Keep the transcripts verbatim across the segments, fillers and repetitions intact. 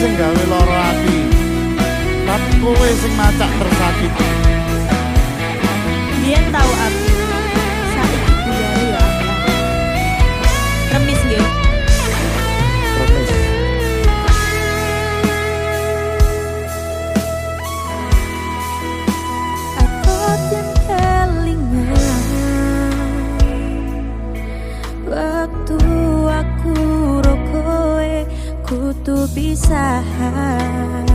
sing gawe lara ati, tapi kowe sing macak tersakiti. Biyen tau aku, saiki buyari ya. Remis nggih. Remis. Aku yen kelingan waktu aku ro kowe kudu pisahan.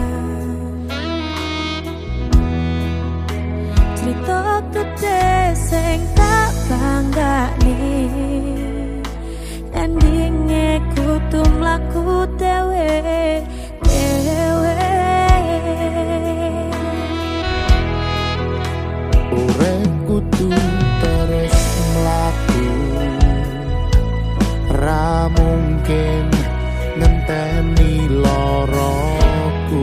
Cerita gede sing tak banggane, endinge kudu mlaku dhewe dhewe. Urip kudu terus mlaku, ra mungkin ngenteni loroku.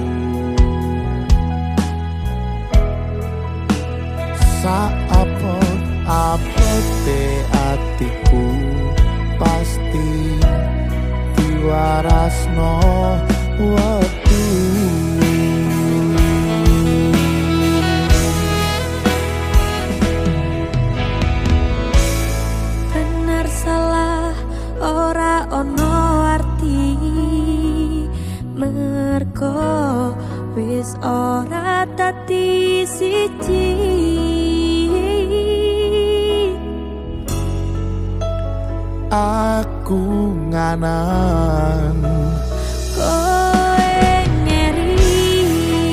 Saapot-apote atiku pasti diwarasno waktu. Bener salah ora ono arti, merko wis ora dadi siji. Aku nganan Kowe ngeri,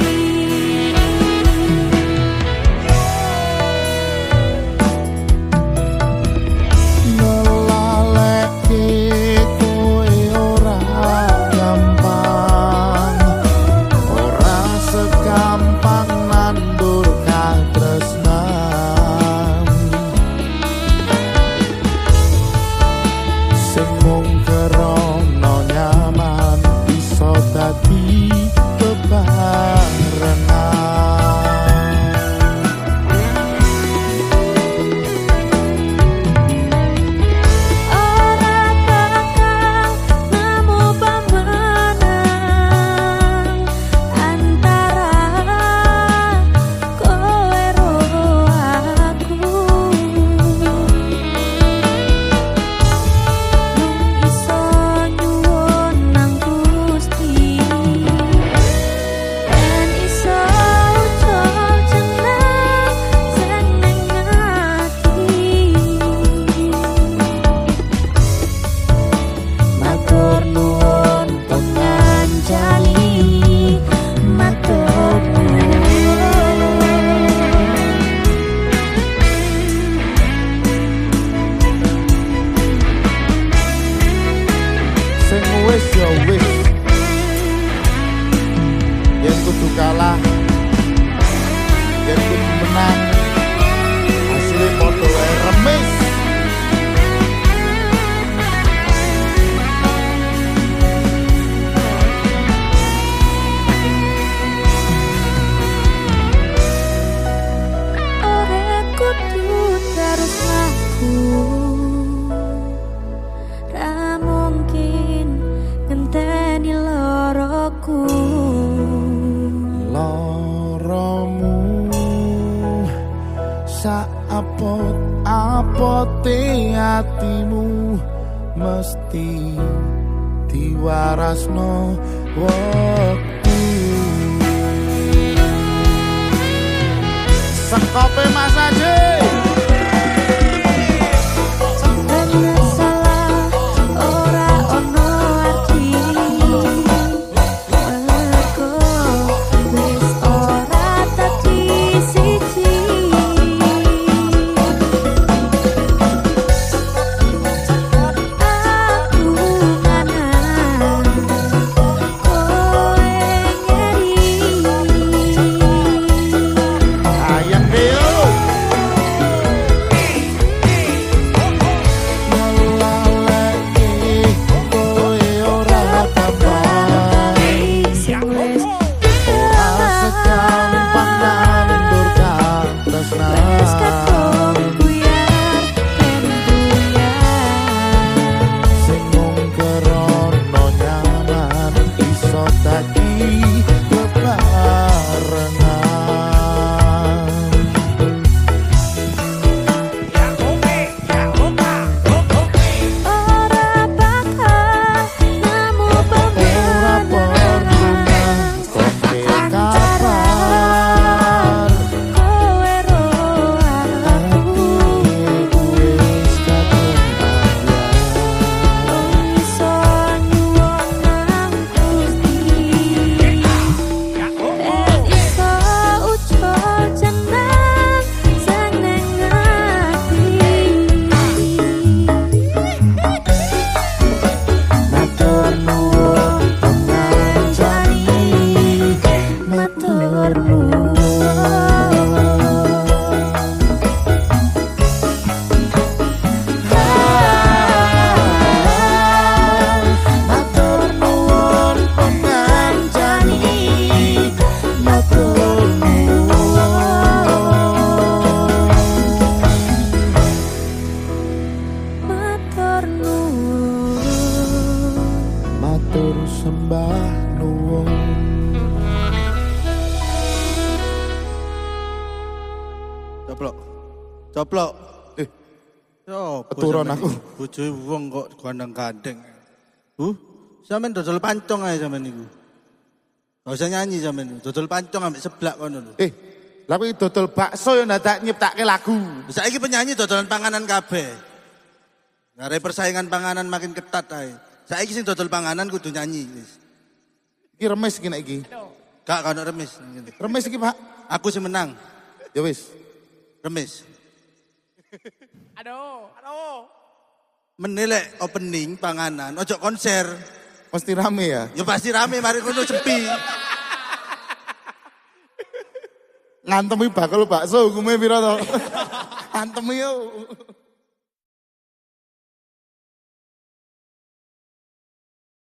ngelaleke kowe ora gampang, ora segampang nandur katresnan. Sing mung kerono nyaman iso dadi bebarengan. ora bakal nemu pamenang antara kowe ro aku. Mung iso nyuwun nang Gusti, yen iso ucap jeneng seneng ati. Matur nuwun penganjani, matur nuwun. Sing wis ya wis, yen kudu kalah, yen kudu menang, hasilnya podo wae remis. Ora kudu terus laku, ra mungkin ngenteni loroku. Loromu saapot-apote atimu mesti diwarasno waktu. Sekope Mas Ajay. Bener salah ora ono arti, merko wis ora dadi siji. Aku nganan, kowe ngeri. Ayam Deo. Coplok. Eh, Yo, keturun aku. Bojoe wong kok gandeng-gandeng. Bu, sampean dodol pancong ae sampean niku. Gak usah nyanyi sampean, dodol pancong ambek seblak kono lho. Eh, lha kuwi dodol bakso ya ndak nyiptake lagu. Saiki penyanyi dodolan panganan kabeh. Ngare persaingan panganan makin ketat ae. Saiki sing dodol panganan kudu nyanyi wis. Iki remis iki nek iki. Gak kono remis. Remis iki, Pak. Aku sing menang. Ya wis. Remis. Aduh, aduh. Menilai opening panganan, ojo konser. Mesti rame ya. Ya pasti rame, mari kono sepi. Ngantemi bakal bakso hukume pira to? Antemi yo.